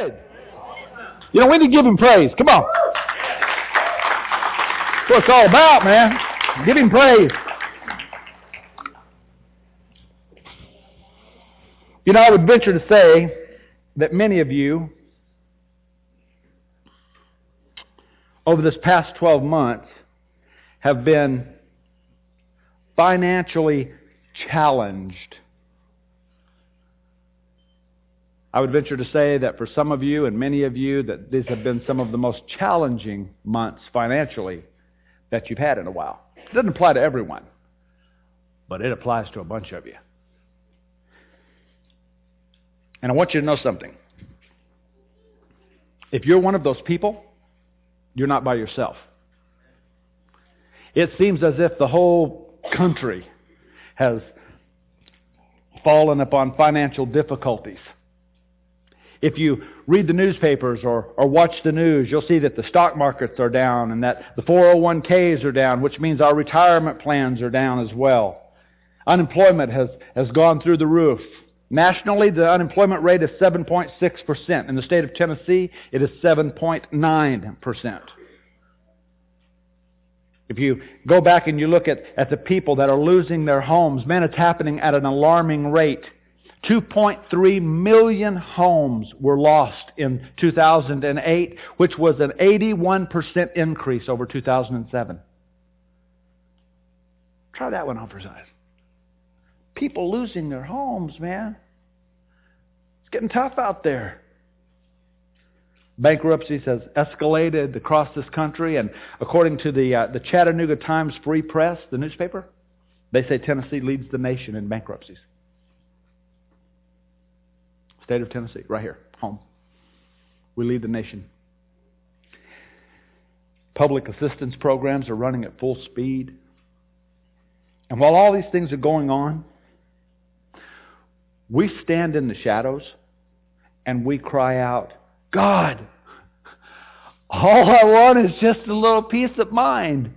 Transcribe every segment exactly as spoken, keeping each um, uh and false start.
good. You know, we need to give Him praise. Come on. That's what it's all about, man. Give Him praise. You know, I would venture to say that many of you, over this past twelve months, have been financially challenged. I would venture to say that for some of you and many of you, that these have been some of the most challenging months financially that you've had in a while. It doesn't apply to everyone, but it applies to a bunch of you. And I want you to know something. If you're one of those people, you're not by yourself. It seems as if the whole country has fallen upon financial difficulties. If you read the newspapers or, or watch the news, you'll see that the stock markets are down and that the four oh one k's are down, which means our retirement plans are down as well. Unemployment has, has gone through the roof. Nationally, the unemployment rate is seven point six percent. In the state of Tennessee, it is seven point nine percent. If you go back and you look at, at the people that are losing their homes, man, it's happening at an alarming rate. two point three million homes were lost in two thousand eight, which was an eighty-one percent increase over two thousand seven. Try that one on for size. People losing their homes, man. It's getting tough out there. Bankruptcies has escalated across this country, and according to the uh, the Chattanooga Times Free Press, the newspaper, they say Tennessee leads the nation in bankruptcies. State of Tennessee, right here, home. We lead the nation. Public assistance programs are running at full speed. And while all these things are going on, we stand in the shadows and we cry out, God, all I want is just a little peace of mind.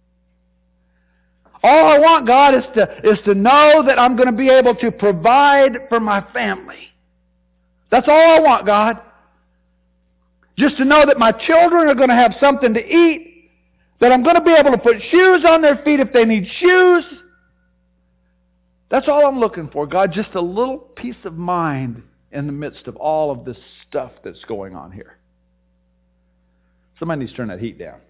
All I want, God, is to, is to know that I'm going to be able to provide for my family. That's all I want, God. Just to know that my children are going to have something to eat, that I'm going to be able to put shoes on their feet if they need shoes. That's all I'm looking for, God, just a little peace of mind in the midst of all of this stuff that's going on here. Somebody needs to turn that heat down.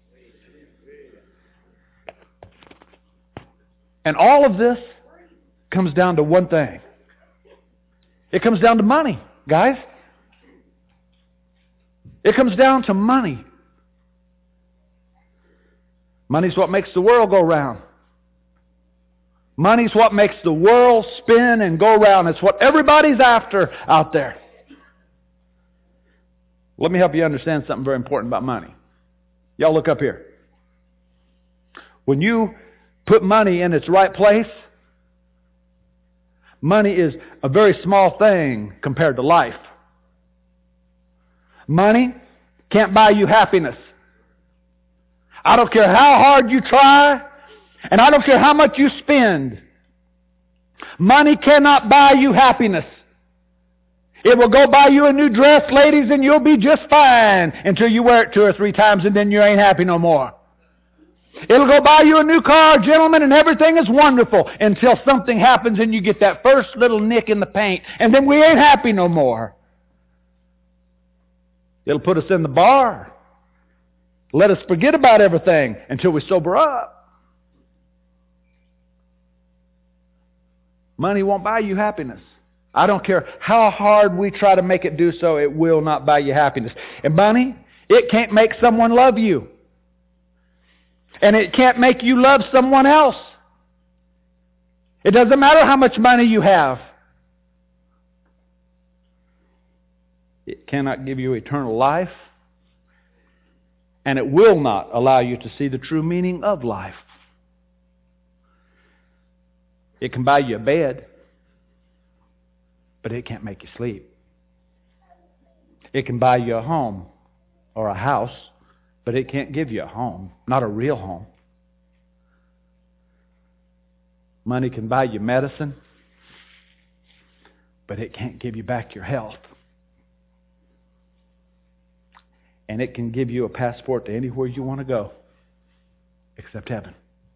And all of this comes down to one thing. It comes down to money, guys. It comes down to money. Money's what makes the world go round. Money's what makes the world spin and go round. It's what everybody's after out there. Let me help you understand something very important about money. Y'all look up here. When you put money in its right place, money is a very small thing compared to life. Money can't buy you happiness. I don't care how hard you try, and I don't care how much you spend. Money cannot buy you happiness. It will go buy you a new dress, ladies, and you'll be just fine until you wear it two or three times and then you ain't happy no more. It'll go buy you a new car, gentlemen, and everything is wonderful until something happens and you get that first little nick in the paint, and then we ain't happy no more. It'll put us in the bar. Let us forget about everything until we sober up. Money won't buy you happiness. I don't care how hard we try to make it do so, it will not buy you happiness. And money, it can't make someone love you. And it can't make you love someone else. It doesn't matter how much money you have. It cannot give you eternal life. And it will not allow you to see the true meaning of life. It can buy you a bed, but it can't make you sleep. It can buy you a home or a house, but it can't give you a home, not a real home. Money can buy you medicine, but it can't give you back your health. and it can give you a passport to anywhere you want to go, except heaven.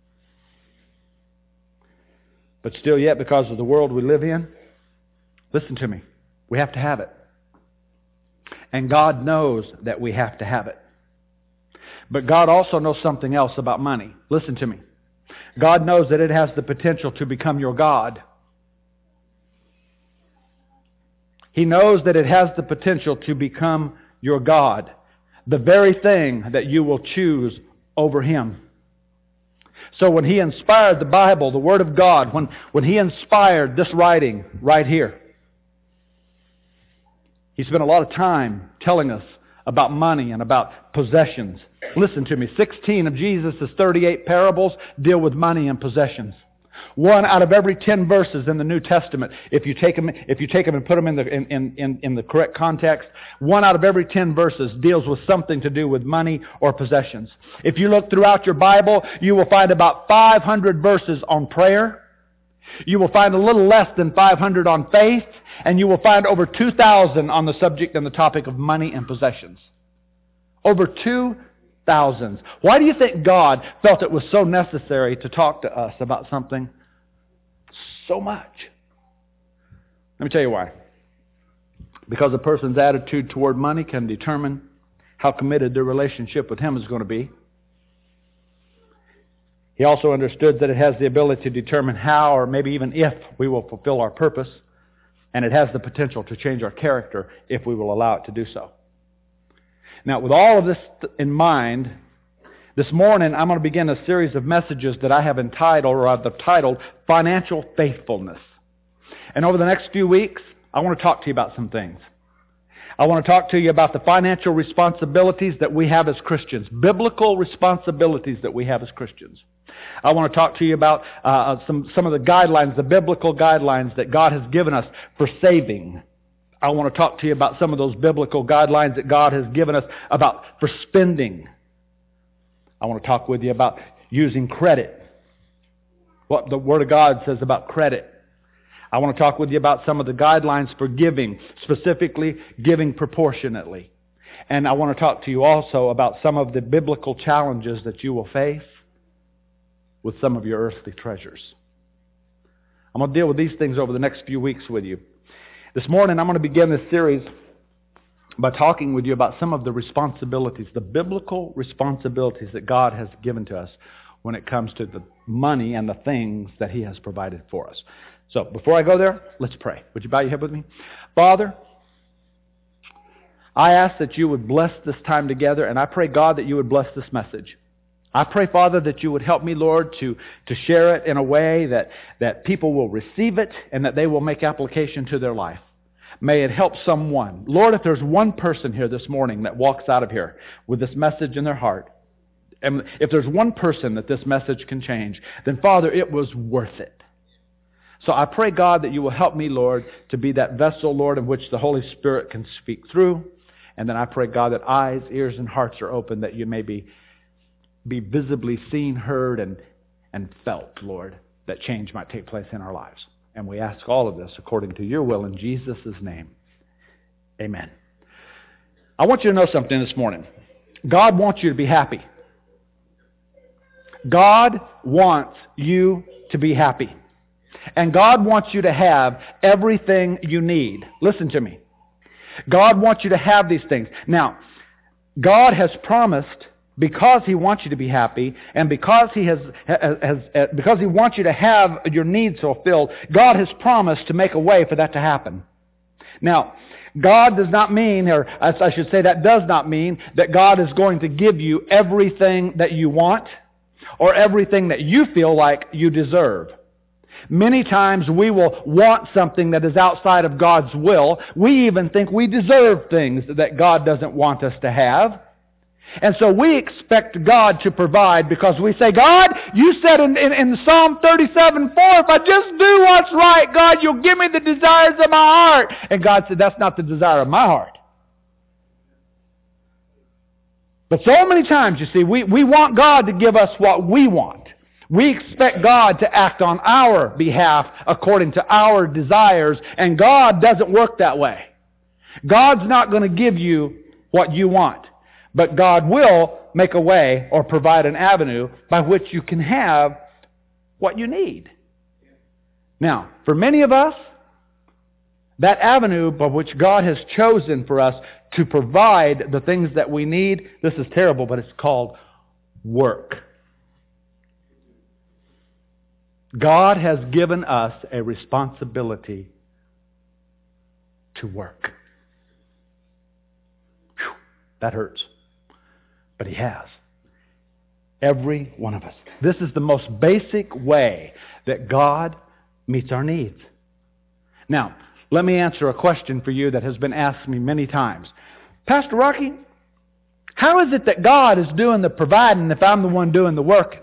But still yet, because of the world we live in, listen to me, we have to have it. And God knows that we have to have it. But God also knows something else about money. Listen to me. God knows that it has the potential to become your God. He knows that it has the potential to become your God. The very thing that you will choose over Him. So when He inspired the Bible, the Word of God, when, when He inspired this writing right here, He spent a lot of time telling us about money and about possessions. Listen to me, sixteen of Jesus' thirty-eight parables deal with money and possessions. One out of every ten verses in the New Testament, if you take them, if you take them and put them in the in, in, in the correct context, one out of every ten verses deals with something to do with money or possessions. If you look throughout your Bible, you will find about five hundred verses on prayer. You will find a little less than five hundred on faith, and you will find over two thousand on the subject and the topic of money and possessions. Over two thousand. Why do you think God felt it was so necessary to talk to us about something so much? Let me tell you why. Because a person's attitude toward money can determine how committed their relationship with Him is going to be. He also understood that it has the ability to determine how, or maybe even if, we will fulfill our purpose. And it has the potential to change our character if we will allow it to do so. Now, with all of this in mind, this morning I'm going to begin a series of messages that I have entitled, or I've titled, Financial Faithfulness. And over the next few weeks, I want to talk to you about some things. I want to talk to you about the financial responsibilities that we have as Christians, biblical responsibilities that we have as Christians. I want to talk to you about uh, some, some of the guidelines, the biblical guidelines that God has given us for saving. I want to talk to you about some of those biblical guidelines that God has given us about for spending. I want to talk with you about using credit, what the Word of God says about credit. I want to talk with you about some of the guidelines for giving, specifically giving proportionately. And I want to talk to you also about some of the biblical challenges that you will face with some of your earthly treasures. I'm going to deal with these things over the next few weeks with you. This morning I'm going to begin this series by talking with you about some of the responsibilities, the biblical responsibilities that God has given to us when it comes to the money and the things that He has provided for us. So, before I go there, let's pray. Would you bow your head with me? Father, I ask that you would bless this time together, and I pray, God, that you would bless this message. I pray, Father, that you would help me, Lord, to, to share it in a way that, that people will receive it and that they will make application to their life. May it help someone. Lord, if there's one person here this morning that walks out of here with this message in their heart, and if there's one person that this message can change, then, Father, it was worth it. So I pray, God, that you will help me, Lord, to be that vessel, Lord, in which the Holy Spirit can speak through. And then I pray, God, that eyes, ears, and hearts are open, that you may be, be visibly seen, heard, and, and felt, Lord, that change might take place in our lives. And we ask all of this according to your will in Jesus' name. Amen. I want you to know something this morning. God wants you to be happy. God wants you to be happy. And God wants you to have everything you need. Listen to me. God wants you to have these things. Now, God has promised, because He wants you to be happy, and because He has, has, has because He wants you to have your needs fulfilled, God has promised to make a way for that to happen. Now, God does not mean, or as I should say, that does not mean that God is going to give you everything that you want or everything that you feel like you deserve. Many times we will want something that is outside of God's will. We even think we deserve things that God doesn't want us to have. And so we expect God to provide because we say, God, you said in, in, in Psalm thirty-seven four, if I just do what's right, God, you'll give me the desires of my heart. And God said, that's not the desire of my heart. But so many times, you see, we, we want God to give us what we want. We expect God to act on our behalf according to our desires, and God doesn't work that way. God's not going to give you what you want. But God will make a way or provide an avenue by which you can have what you need. Now, for many of us, that avenue by which God has chosen for us to provide the things that we need, this is terrible, but it's called work. God has given us a responsibility to work. Whew, that hurts. But He has. Every one of us. This is the most basic way that God meets our needs. Now, let me answer a question for you that has been asked me many times. Pastor Rocky, how is it that God is doing the providing if I'm the one doing the working?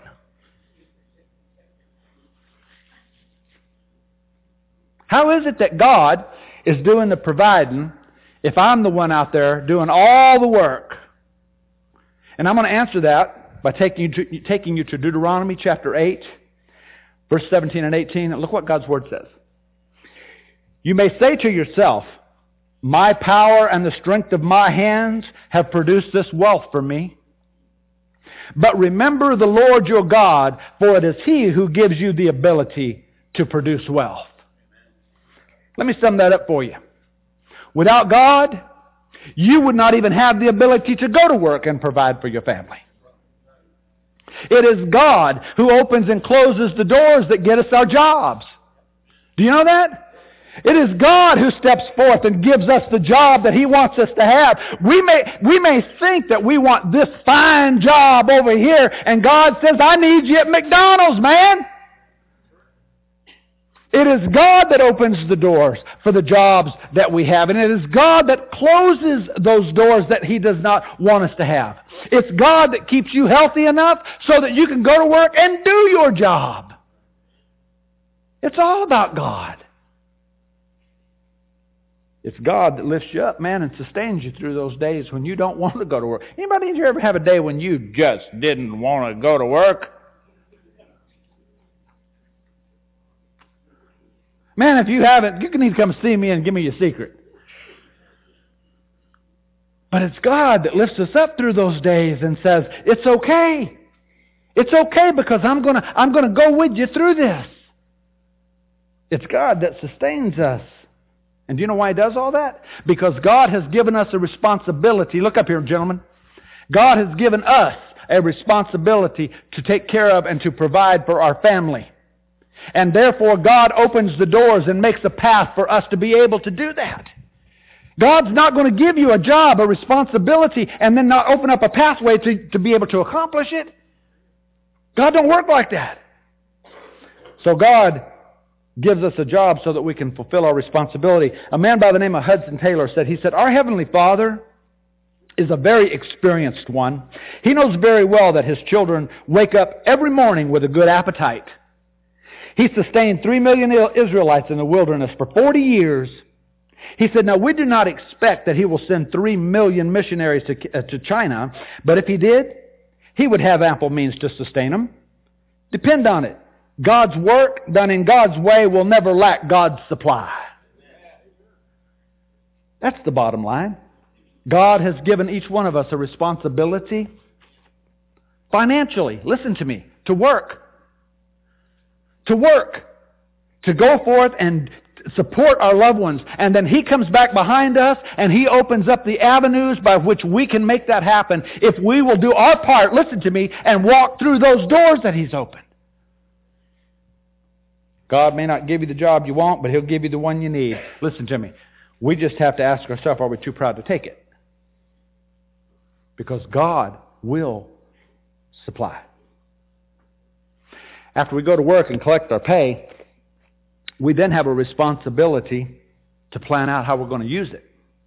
How is it that God is doing the providing if I'm the one out there doing all the work? And I'm going to answer that by taking you to, taking you to Deuteronomy chapter eight, verse seventeen and eighteen. And look what God's Word says. You may say to yourself, my power and the strength of my hands have produced this wealth for me. But remember the Lord your God, for it is He who gives you the ability to produce wealth. Let me sum that up for you. Without God, you would not even have the ability to go to work and provide for your family. It is God who opens and closes the doors that get us our jobs. Do you know that? It is God who steps forth and gives us the job that He wants us to have. We may, we may think that we want this fine job over here, and God says, I need you at McDonald's, man. It is God that opens the doors for the jobs that we have, and it is God that closes those doors that He does not want us to have. It's God that keeps you healthy enough so that you can go to work and do your job. It's all about God. It's God that lifts you up, man, and sustains you through those days when you don't want to go to work. Anybody in here ever have a day when you just didn't want to go to work? Man, if you haven't, you can need to come see me and give me your secret. But it's God that lifts us up through those days and says, it's okay. It's okay because I'm going to I'm going to go with you through this. It's God that sustains us. And do you know why He does all that? Because God has given us a responsibility. Look up here, gentlemen. God has given us a responsibility to take care of and to provide for our family. And therefore, God opens the doors and makes a path for us to be able to do that. God's not going to give you a job, a responsibility, and then not open up a pathway to, to be able to accomplish it. God don't work like that. So God gives us a job so that we can fulfill our responsibility. A man by the name of Hudson Taylor said, he said, our Heavenly Father is a very experienced one. He knows very well that His children wake up every morning with a good appetite. He sustained three million Israelites in the wilderness for forty years. He said, now we do not expect that He will send three million missionaries to, uh, to China, but if He did, He would have ample means to sustain them. Depend on it. God's work done in God's way will never lack God's supply. That's the bottom line. God has given each one of us a responsibility financially, listen to me, to work. To work. To go forth and support our loved ones. And then He comes back behind us and He opens up the avenues by which we can make that happen if we will do our part, listen to me, and walk through those doors that He's opened. God may not give you the job you want, but He'll give you the one you need. Listen to me. We just have to ask ourselves, are we too proud to take it? Because God will supply. After we go to work and collect our pay, we then have a responsibility to plan out how we're going to use it.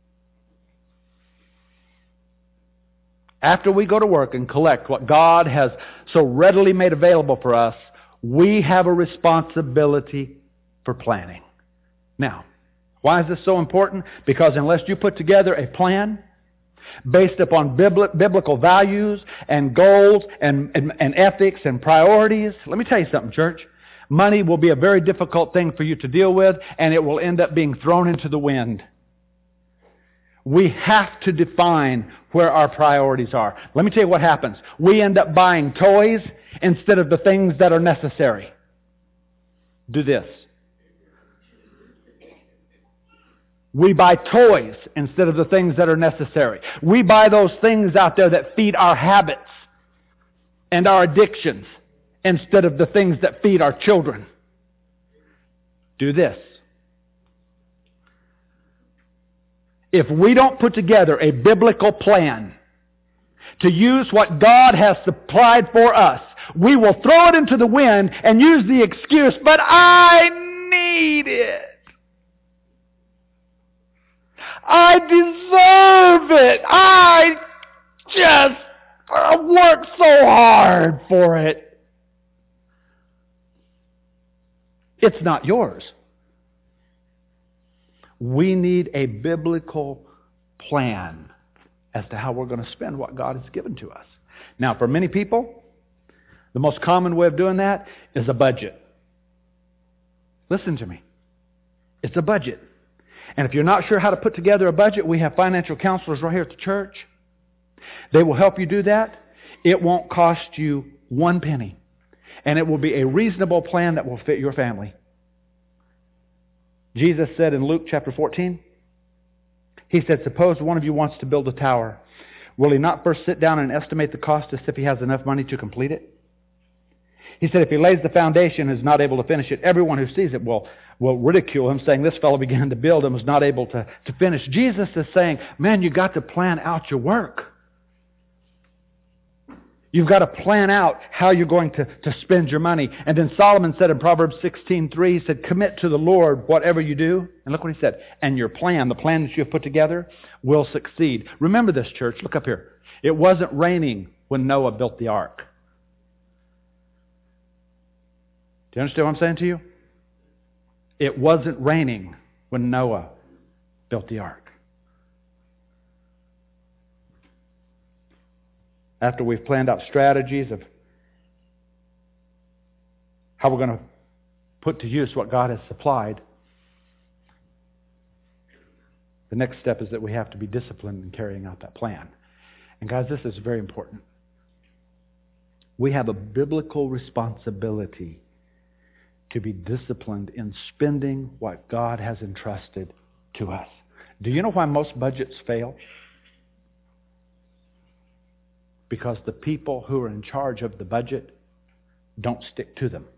After we go to work and collect what God has so readily made available for us, we have a responsibility for planning. Now, why is this so important? Because unless you put together a plan based upon bibli- biblical values and goals and, and, and ethics and priorities, let me tell you something, church. Money will be a very difficult thing for you to deal with, and it will end up being thrown into the wind. We have to define where our priorities are. Let me tell you what happens. We end up buying toys instead of the things that are necessary. Do this. We buy toys instead of the things that are necessary. We buy those things out there that feed our habits and our addictions instead of the things that feed our children. Do this. If we don't put together a biblical plan to use what God has supplied for us, we will throw it into the wind and use the excuse, but I need it. I deserve it. I just I worked so hard for it. It's not yours. We need a biblical plan as to how we're going to spend what God has given to us. Now, for many people, the most common way of doing that is a budget. Listen to me. It's a budget. And if you're not sure how to put together a budget, we have financial counselors right here at the church. They will help you do that. It won't cost you one penny. And it will be a reasonable plan that will fit your family. Jesus said in Luke chapter fourteen, He said, suppose one of you wants to build a tower. Will he not first sit down and estimate the cost as if he has enough money to complete it? He said, if he lays the foundation and is not able to finish it, everyone who sees it will, will ridicule him, saying, this fellow began to build and was not able to, to finish. Jesus is saying, man, you've got to plan out your work. You've got to plan out how you're going to, to spend your money. And then Solomon said in Proverbs sixteen three, he said, commit to the Lord whatever you do. And look what he said. And your plan, the plan that you have put together, will succeed. Remember this, church. Look up here. It wasn't raining when Noah built the ark. Do you understand what I'm saying to you? It wasn't raining when Noah built the ark. After we've planned out strategies of how we're going to put to use what God has supplied, the next step is that we have to be disciplined in carrying out that plan. And guys, this is very important. We have a biblical responsibility to be disciplined in spending what God has entrusted to us. Do you know why most budgets fail? Because the people who are in charge of the budget don't stick to them.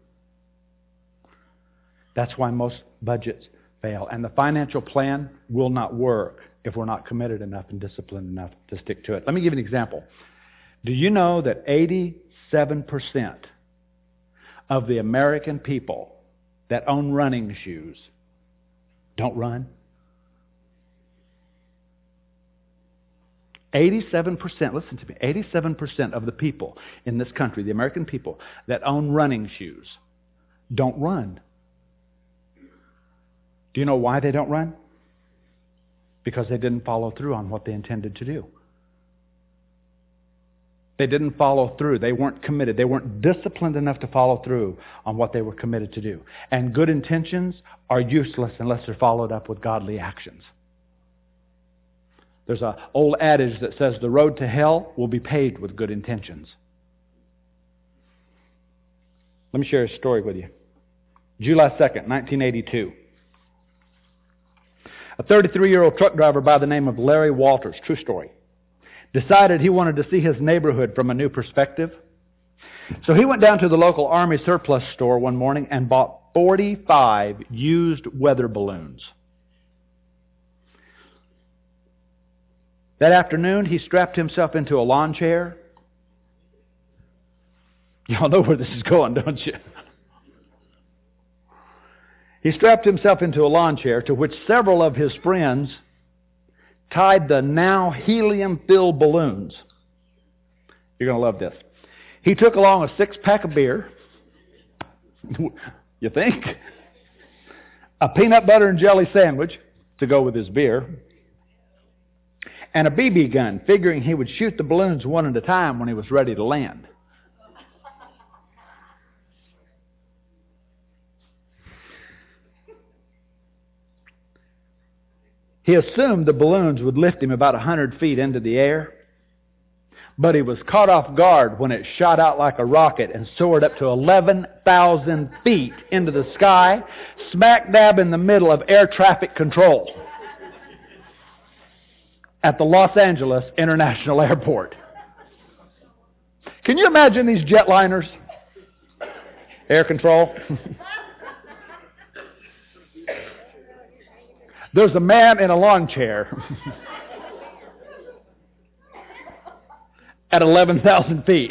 That's why most budgets fail. And the financial plan will not work if we're not committed enough and disciplined enough to stick to it. Let me give you an example. Do you know that eighty-seven percent of the American people that own running shoes don't run? eighty-seven percent, listen to me, eighty-seven percent of the people in this country, the American people, that own running shoes, don't run. Do you know why they don't run? Because they didn't follow through on what they intended to do. They didn't follow through. They weren't committed. They weren't disciplined enough to follow through on what they were committed to do. And good intentions are useless unless they're followed up with godly actions. There's an old adage that says the road to hell will be paved with good intentions. Let me share a story with you. July second, nineteen eighty-two. A thirty-three-year-old truck driver by the name of Larry Walters, true story, decided he wanted to see his neighborhood from a new perspective. So he went down to the local Army surplus store one morning and bought forty-five used weather balloons. That afternoon, he strapped himself into a lawn chair. Y'all know where this is going, don't you? He strapped himself into a lawn chair to which several of his friends tied the now helium-filled balloons. You're going to love this. He took along a six-pack of beer. You think? A peanut butter and jelly sandwich to go with his beer. And a B B gun, figuring he would shoot the balloons one at a time when he was ready to land. He assumed the balloons would lift him about one hundred feet into the air, but he was caught off guard when it shot out like a rocket and soared up to eleven thousand feet into the sky, smack dab in the middle of air traffic control at the Los Angeles International Airport. Can you imagine these jetliners? Air control. There's a man in a lawn chair at eleven thousand feet.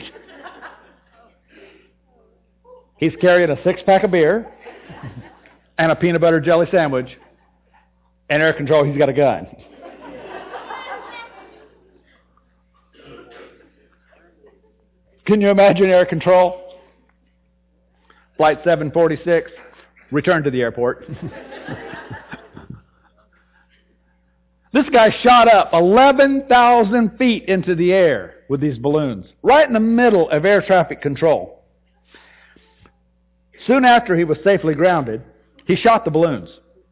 He's carrying a six-pack of beer and a peanut butter jelly sandwich, and air control, he's got a gun. Can you imagine air control? Flight seven forty-six, return to the airport. This guy shot up eleven thousand feet into the air with these balloons, right in the middle of air traffic control. Soon after he was safely grounded, he shot the balloons.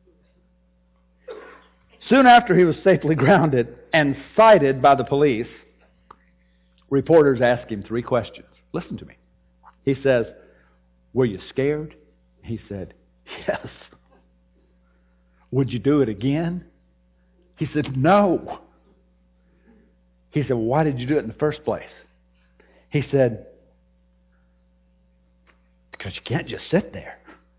Soon after he was safely grounded and cited by the police, reporters asked him three questions. Listen to me. He says, "Were you scared?" He said, "Yes." "Would you do it again?" He said, "No." He said, "Well, why did you do it in the first place?" He said, "Because you can't just sit there."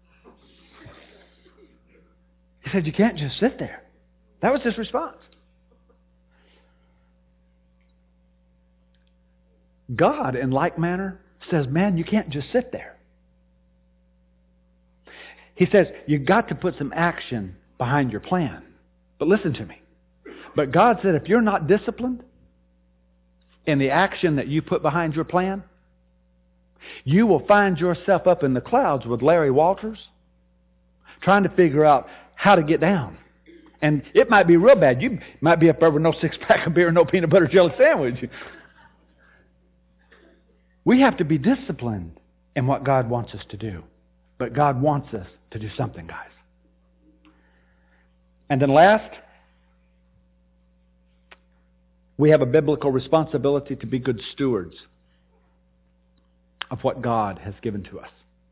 He said, "You can't just sit there." That was his response. God, in like manner, says, man, you can't just sit there. He says, you've got to put some action behind your plan. But listen to me. But God said, if you're not disciplined in the action that you put behind your plan, you will find yourself up in the clouds with Larry Walters trying to figure out how to get down. And it might be real bad. You might be up there with no six-pack of beer and no peanut butter jelly sandwich. We have to be disciplined in what God wants us to do. But God wants us to do something, guys. And then last, we have a biblical responsibility to be good stewards of what God has given to us.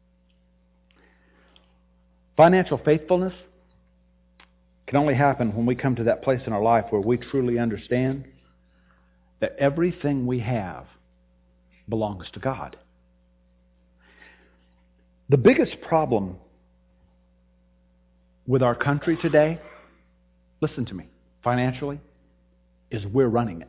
Financial faithfulness can only happen when we come to that place in our life where we truly understand that everything we have belongs to God. The biggest problem with our country today, listen to me, financially, is we're running it.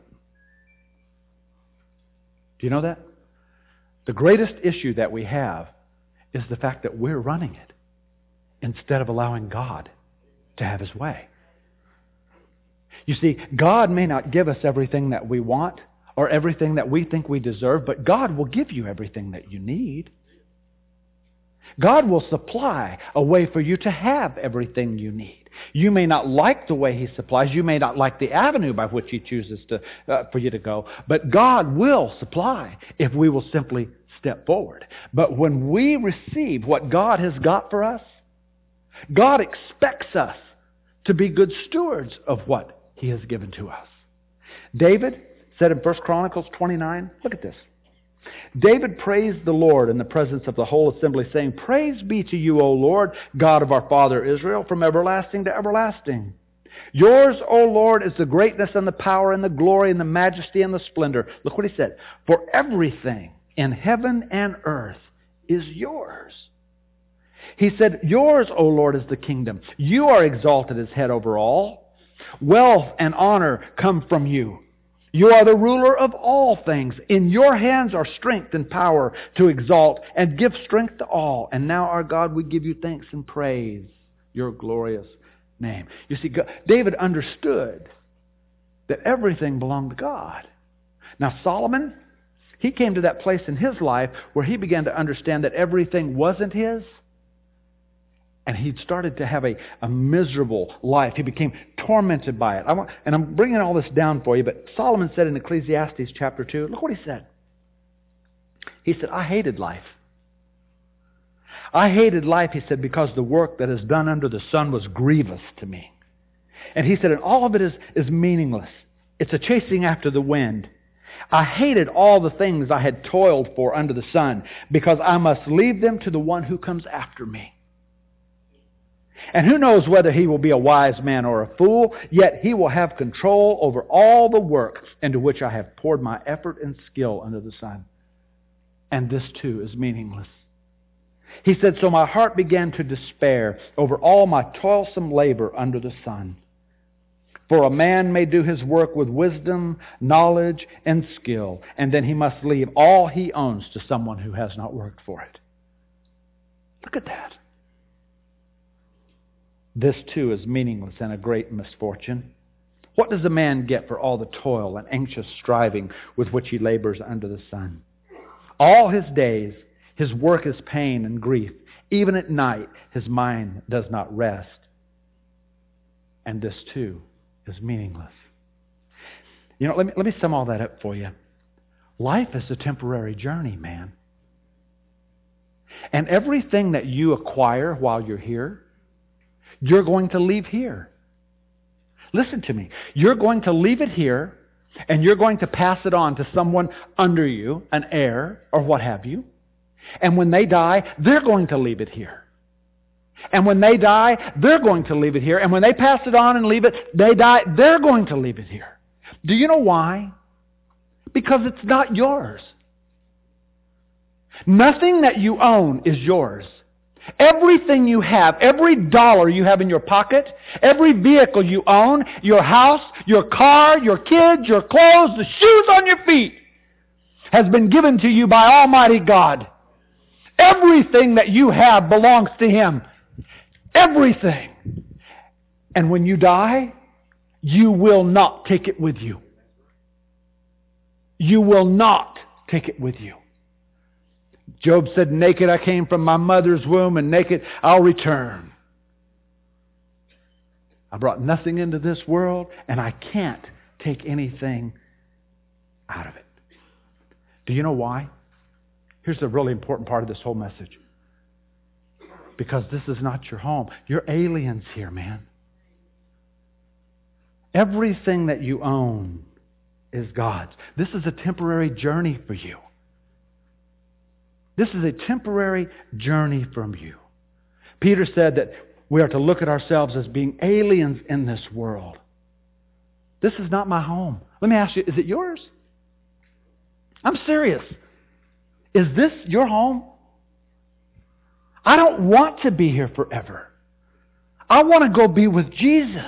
Do you know that? The greatest issue that we have is the fact that we're running it instead of allowing God to have His way. You see, God may not give us everything that we want or everything that we think we deserve, but God will give you everything that you need. God will supply a way for you to have everything you need. You may not like the way He supplies. You may not like the avenue by which He chooses to uh, for you to go. But God will supply if we will simply step forward. But when we receive what God has got for us, God expects us to be good stewards of what He has given to us. David said in First Chronicles twenty-nine, look at this. David praised the Lord in the presence of the whole assembly, saying, "Praise be to you, O Lord, God of our father Israel, from everlasting to everlasting. Yours, O Lord, is the greatness and the power and the glory and the majesty and the splendor." Look what he said. "For everything in heaven and earth is yours." He said, "Yours, O Lord, is the kingdom. You are exalted as head over all. Wealth and honor come from you. You are the ruler of all things. In your hands are strength and power to exalt and give strength to all. And now, our God, we give you thanks and praise your glorious name." You see, God, David understood that everything belonged to God. Now, Solomon, he came to that place in his life where he began to understand that everything wasn't his. And he started to have a, a miserable life. He became tormented by it. I want, and I'm bringing all this down for you, but Solomon said in Ecclesiastes chapter two, look what he said. He said, "I hated life. I hated life," he said, "because the work that is done under the sun was grievous to me. And he said, and all of it is, is meaningless. It's a chasing after the wind. I hated all the things I had toiled for under the sun, because I must leave them to the one who comes after me. And who knows whether he will be a wise man or a fool, yet he will have control over all the work into which I have poured my effort and skill under the sun. And this too is meaningless. He said, so my heart began to despair over all my toilsome labor under the sun. For a man may do his work with wisdom, knowledge, and skill, and then he must leave all he owns to someone who has not worked for it. Look at that. This too is meaningless and a great misfortune. What does a man get for all the toil and anxious striving with which he labors under the sun? All his days, his work is pain and grief. Even at night, his mind does not rest. And this too is meaningless. You know, let me, let me sum all that up for you. Life is a temporary journey, man. And everything that you acquire while you're here, you're going to leave here. Listen to me. You're going to leave it here, and you're going to pass it on to someone under you, an heir, or what have you. And when they die, they're going to leave it here. And when they die, they're going to leave it here. And when they pass it on and leave it, they die, they're going to leave it here. Do you know why? Because it's not yours. Nothing that you own is yours. Everything you have, every dollar you have in your pocket, every vehicle you own, your house, your car, your kids, your clothes, the shoes on your feet, has been given to you by Almighty God. Everything that you have belongs to Him. Everything. And when you die, you will not take it with you. You will not take it with you. Job said, naked I came from my mother's womb, and naked I'll return. I brought nothing into this world, and I can't take anything out of it. Do you know why? Here's the really important part of this whole message. Because this is not your home. You're aliens here, man. Everything that you own is God's. This is a temporary journey for you. This is a temporary journey from you. Peter said that we are to look at ourselves as being aliens in this world. This is not my home. Let me ask you, is it yours? I'm serious. Is this your home? I don't want to be here forever. I want to go be with Jesus.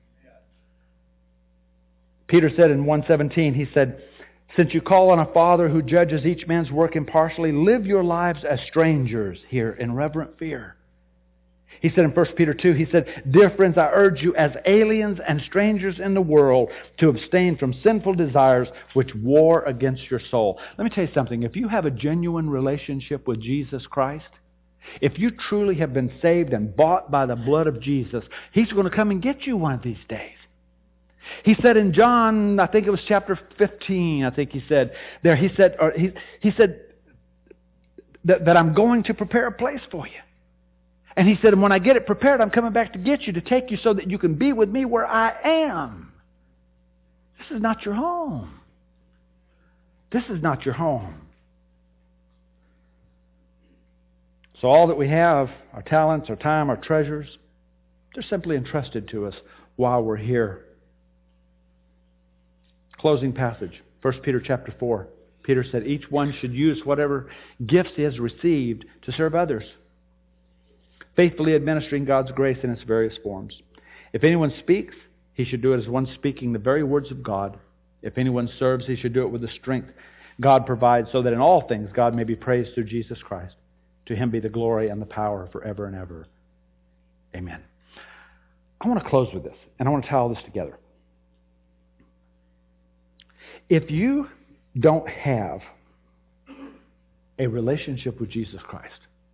Peter said in one seventeen, he said, since you call on a Father who judges each man's work impartially, live your lives as strangers here in reverent fear. He said in First Peter two, he said, dear friends, I urge you as aliens and strangers in the world to abstain from sinful desires which war against your soul. Let me tell you something. If you have a genuine relationship with Jesus Christ, if you truly have been saved and bought by the blood of Jesus, He's going to come and get you one of these days. He said in John, I think it was chapter fifteen, I think he said there, he said, or he, he said that, that I'm going to prepare a place for you. And he said, and when I get it prepared, I'm coming back to get you, to take you so that you can be with me where I am. This is not your home. This is not your home. So all that we have, our talents, our time, our treasures, they're simply entrusted to us while we're here. Closing passage, First Peter chapter four. Peter said, each one should use whatever gifts he has received to serve others, faithfully administering God's grace in its various forms. If anyone speaks, he should do it as one speaking the very words of God. If anyone serves, he should do it with the strength God provides, so that in all things God may be praised through Jesus Christ. To Him be the glory and the power forever and ever. Amen. I want to close with this, and I want to tie all this together. If you don't have a relationship with Jesus Christ,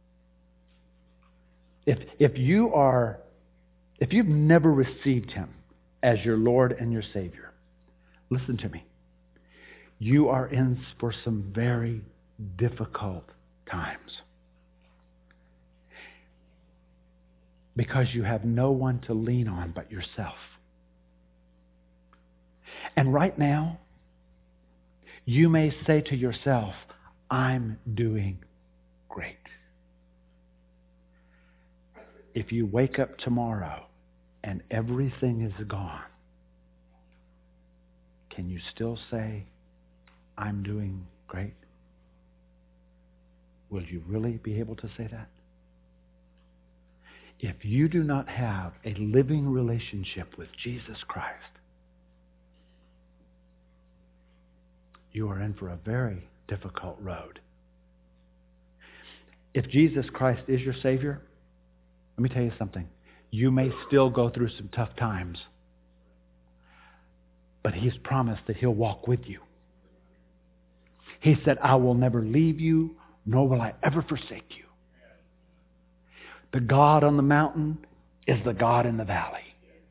if if you are, if you've never received Him as your Lord and your Savior, listen to me. You are in for some very difficult times. Because you have no one to lean on but yourself. And right now, you may say to yourself, I'm doing great. If you wake up tomorrow and everything is gone, can you still say, I'm doing great? Will you really be able to say that? If you do not have a living relationship with Jesus Christ, you are in for a very difficult road. If Jesus Christ is your Savior, let me tell you something. You may still go through some tough times, but He's promised that He'll walk with you. He said, I will never leave you, nor will I ever forsake you. The God on the mountain is the God in the valley.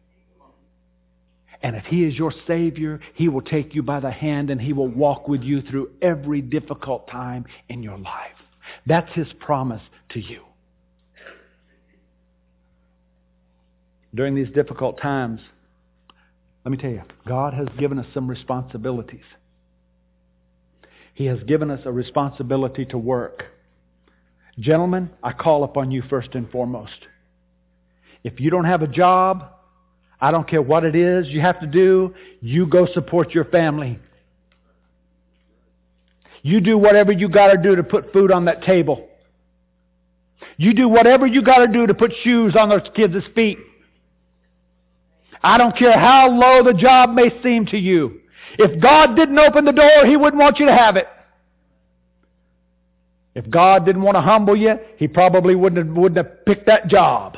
And if He is your Savior, He will take you by the hand and He will walk with you through every difficult time in your life. That's His promise to you. During these difficult times, let me tell you, God has given us some responsibilities. He has given us a responsibility to work. Gentlemen, I call upon you first and foremost. If you don't have a job, I don't care what it is you have to do, you go support your family. You do whatever you got to do to put food on that table. You do whatever you got to do to put shoes on those kids' feet. I don't care how low the job may seem to you. If God didn't open the door, He wouldn't want you to have it. If God didn't want to humble you, He probably wouldn't have, wouldn't have picked that job.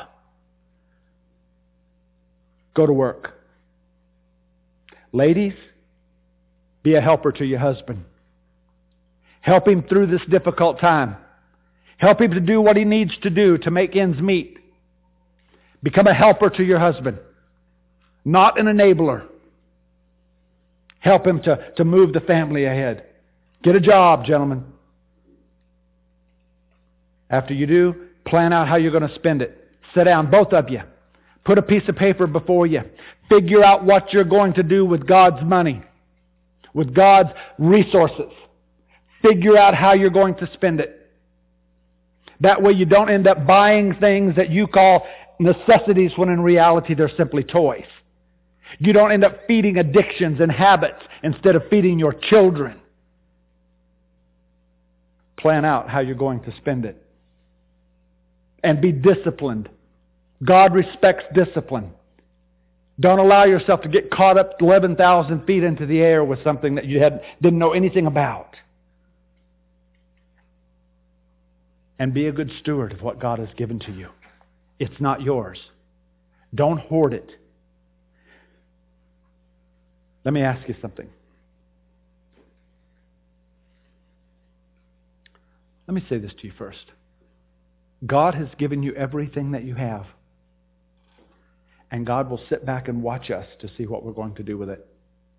Go to work. Ladies, be a helper to your husband. Help him through this difficult time. Help him to do what he needs to do to make ends meet. Become a helper to your husband, not an enabler. Help him to, to move the family ahead. Get a job, gentlemen. After you do, plan out how you're going to spend it. Sit down, both of you. Put a piece of paper before you. Figure out what you're going to do with God's money, with God's resources. Figure out how you're going to spend it. That way you don't end up buying things that you call necessities when in reality they're simply toys. You don't end up feeding addictions and habits instead of feeding your children. Plan out how you're going to spend it. And be disciplined. God respects discipline. Don't allow yourself to get caught up eleven thousand feet into the air with something that you had, didn't know anything about. And be a good steward of what God has given to you. It's not yours. Don't hoard it. Let me ask you something. Let me say this to you first. God has given you everything that you have. And God will sit back and watch us to see what we're going to do with it.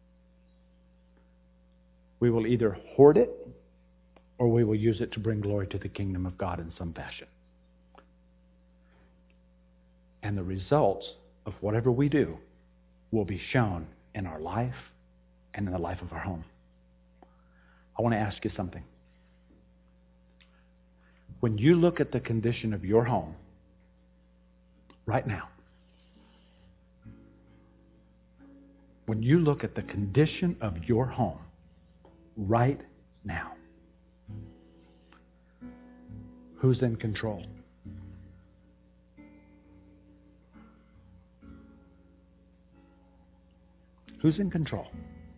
We will either hoard it or we will use it to bring glory to the kingdom of God in some fashion. And the results of whatever we do will be shown in our life and in the life of our home. I want to ask you something. When you look at the condition of your home right now, when you look at the condition of your home right now, who's in control? Who's in control?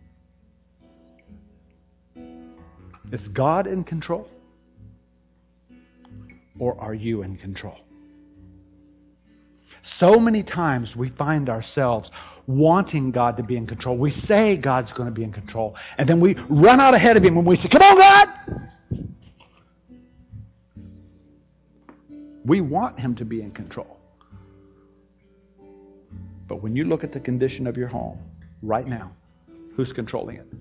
Is God in control? Or are you in control? So many times we find ourselves wanting God to be in control. We say God's going to be in control. And then we run out ahead of Him and we say, come on, God! We want Him to be in control. But when you look at the condition of your home right now, who's controlling it?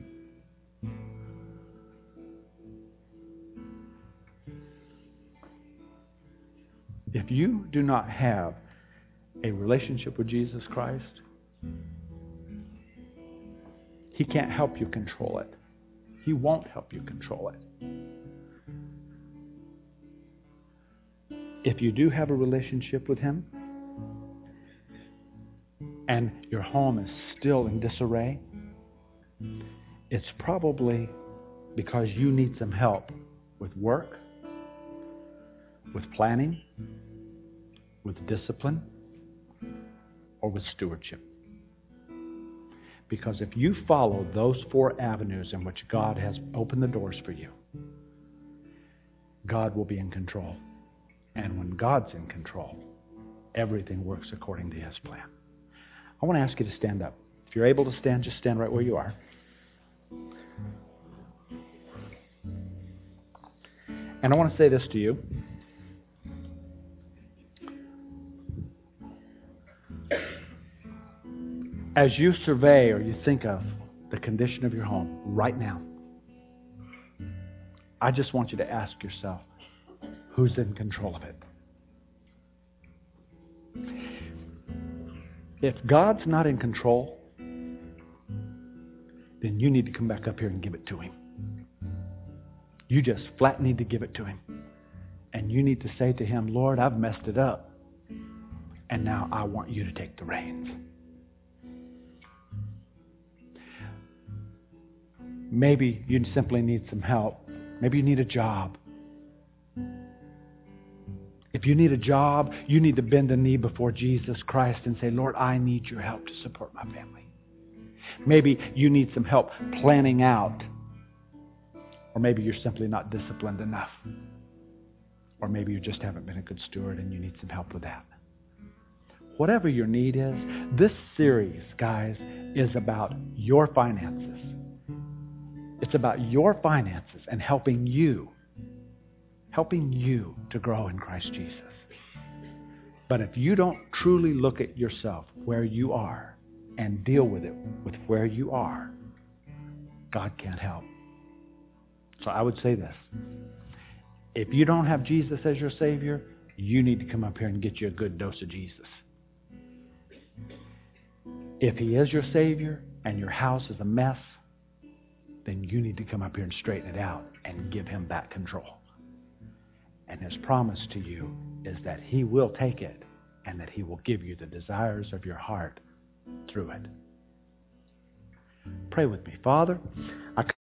If you do not have a relationship with Jesus Christ, He can't help you control it. He won't help you control it. If you do have a relationship with Him, and your home is still in disarray, it's probably because you need some help with work, with planning, with discipline, or with stewardship. Because if you follow those four avenues in which God has opened the doors for you, God will be in control. And when God's in control, everything works according to His plan. I want to ask you to stand up. If you're able to stand, just stand right where you are. And I want to say this to you. As you survey or you think of the condition of your home right now, I just want you to ask yourself, who's in control of it? If God's not in control, then you need to come back up here and give it to Him. You just flat need to give it to Him. And you need to say to Him, Lord, I've messed it up. And now I want you to take the reins. Maybe you simply need some help. Maybe you need a job. If you need a job, you need to bend the knee before Jesus Christ and say, Lord, I need your help to support my family. Maybe you need some help planning out. Or maybe you're simply not disciplined enough. Or maybe you just haven't been a good steward and you need some help with that. Whatever your need is, this series, guys, is about your finances. It's about your finances and helping you, helping you to grow in Christ Jesus. But if you don't truly look at yourself where you are and deal with it with where you are, God can't help. So I would say this. If you don't have Jesus as your Savior, you need to come up here and get you a good dose of Jesus. If He is your Savior and your house is a mess, then you need to come up here and straighten it out and give Him back control. And His promise to you is that He will take it and that He will give you the desires of your heart through it. Pray with me. Father, I